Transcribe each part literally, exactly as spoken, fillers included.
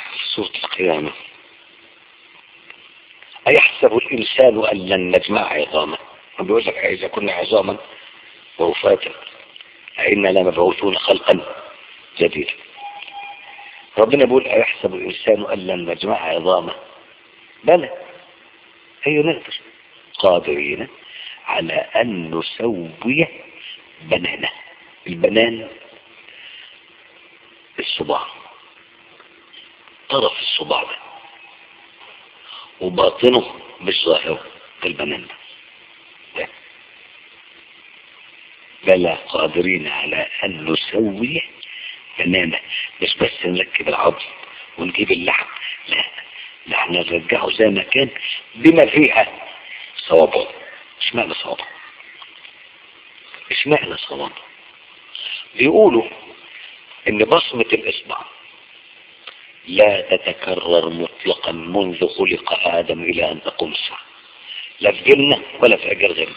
سورة القيامة. أيحسب الإنسان أن لن نجمع عظامه؟ بيقول لك إذا كنا عظاما ورفاتا أئنا لمبعوثون خلقا جديدا. ربنا بيقول أيحسب الإنسان أن لن نجمع عظامه؟ بلى، هي نقدر قادرين على أن نسوي بنانه. البنان الصباع، طرف الصباع ده وباطنه مش ظاهره البنان ده. بلى قادرين على أن نسوي بنانه، مش بس نركب العظم ونجيب اللحم، لا، نحن نرجعه زي ما كان بما فيها صوابه. اشمعنى صوابه؟ اشمعنى صوابه؟ بيقولوا ان بصمة الاصبع لا تتكرر مطلقا منذ خلق آدم إلى أن تقوم الساعة، لا في جنة ولا في أجر غيره.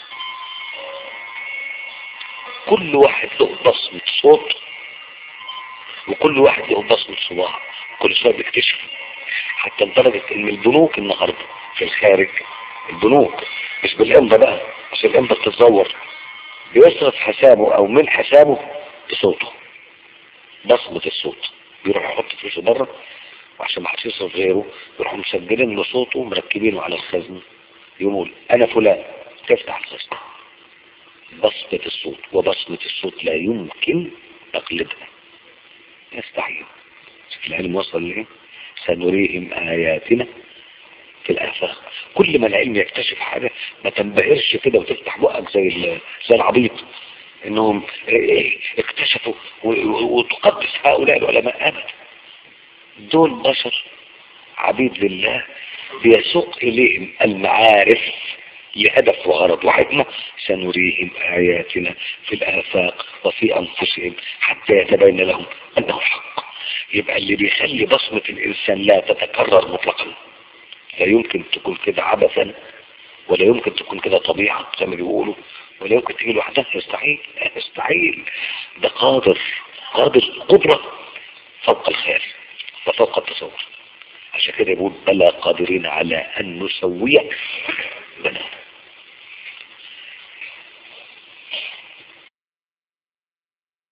كل واحد له بصمة صوت وكل واحد له بصمة صباع، كل شوية بيكتشف، حتى لدرجة ان البنوك النهاردة في الخارج، البنوك مش بالإمضة بقى، مش الإمضة بتتزور، بيصرف حسابه او من حسابه بصوته، بصمة الصوت. بيروح يحط فلوسه بره وعشان ما حدش يصرف غيره يروحوا مسجلين له صوته ومركبينه على الخزنة، يقول انا فلان، تفتح الخزنة. بصمة الصوت، وبصمة الصوت لا يمكن تقليدها، يستحيل. شوف العلم وصل ليه، سنريهم آياتنا في الآفاق. كل ما العلم يكتشف حاجة ما تنبهرش كده وتفتح بقك زي زي العبيط انهم اكتشفوا وتقدس هؤلاء العلماء. ابدا، دول بشر عبيد لله بيسوق اليهم المعارف لهدف وغرض وحكمة. سنريهم آياتنا في الآفاق وفي أنفسهم حتى يتبين لهم أنه الحق. يبقى اللي بيخلي بصمة الإنسان لا تتكرر مطلقا، لا يمكن تكون كده عبثا ولا يمكن تكون كده طبيعة زي ما بيقولوا، ولا يمكن تيجي لوحدها، يستحيل يستحيل. ده قادر، قادر قدرة فوق الخيال وفوق التصور. عشان كده يقول بلى قادرين على أن نسوي